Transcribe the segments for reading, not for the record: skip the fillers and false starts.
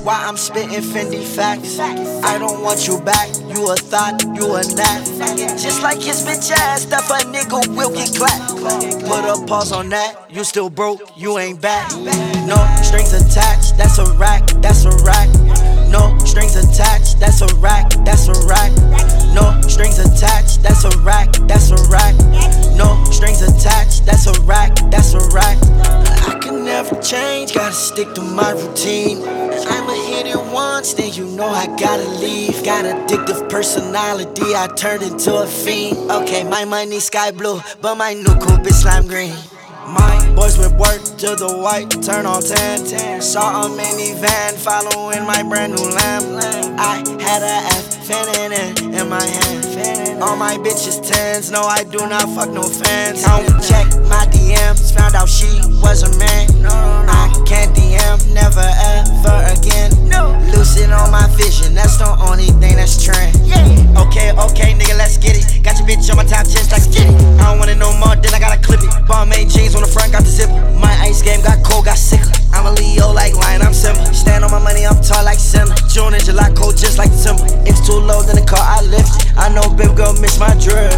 Why I'm spitting Fendi facts. I don't want you back, you a thought, you a gnat. Just like his bitch ass, that a nigga will get clapped. Put a pause on that, you still broke, you ain't back. No strings attached, that's a rack, that's a rack. No strings attached, that's a rack, that's a rack. No strings attached, that's a rack, that's a rack. No strings attached, that's a rack, that's a rack. I can never change, gotta stick to my routine. I'ma hit it once, then you know I gotta leave. Got addictive personality, I turned into a fiend. Okay, my money sky blue, but my new coupe is lime green. My boys with work to the white, turn on 10. Saw a minivan following my brand new lamb. I had a F fanning in my hand. All my bitches tens, no I do not fuck no fans. Count check my DMs, found out she was a man. I can't DM, never ever again. Lucid on my vision, that's the only thing that's trend. Okay, nigga, let's get it. Got your bitch on my top chest like a kitty. I don't want it no more, then I gotta clip it. Ball made jeans on the front, got the zipper. My ice game got cold, got sicker. I'm a Leo like lion, I'm Simba. Stand on my money, I'm tall like Simba. June and July cold just like the timber. If it's too low, then the car I lift it. I know baby girl miss my drip.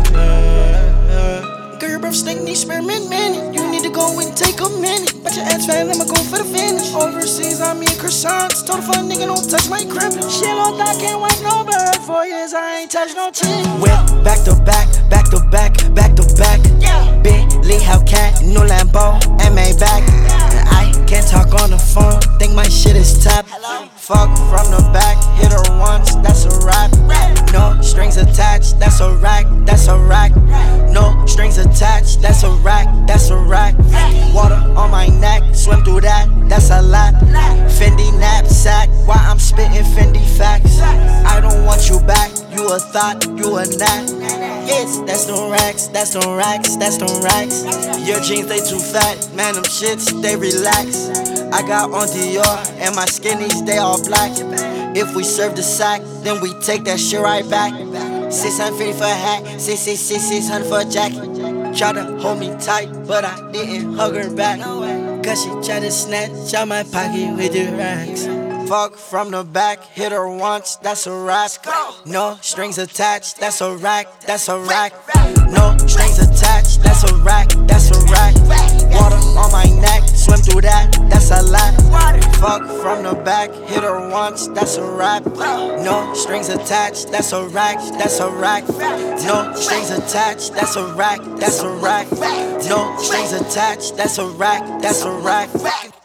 Girl, your breath stink, need spearmint minute. You need to go and take a minute. But your ass fat, I'ma go for the finish. Overseas, I'm eating croissants. Told a fun nigga don't touch my crib. Shit on that, can't wipe no bird. 4 years, I ain't touch no chin. Whip, back to back, back to back, back to back. Bentley Hellcat, new Lambo, and Maybach. I can't talk on the phone, think my shit is tapped. Fuck from the back, hit her once, that's a rap. No strings attached, that's a rack, that's a rack. No strings attached, that's a rack, that's a rack. Water on my neck, swim through that, that's a lap. Fendi knapsack, why I'm spitting Fendi facts. I don't want you back, you a thought, you a gnat. Yes, that's the racks, that's the racks, that's the racks. Your jeans, they too fat, man, them shits, they relax. I got on Dior, and my skinnies, they all black. If we serve the sack, then we take that shit right back. 650 for a hat, 600 for a jacket. Try to hold me tight, but I didn't hug her back. Cause she tried to snatch out my pocket with the racks. Fuck from the back, hit her once, that's a rack. No strings attached, that's a rack, that's a rack. No strings attached, that's a rack, that's a rack. Water on my neck, swim through that, that's a lap. Fuck from the back, hit her once, that's a rap. No strings attached, that's a rack, that's a rack. No strings attached, that's a rack, that's a rack. No strings attached, that's a rack, that's a rack.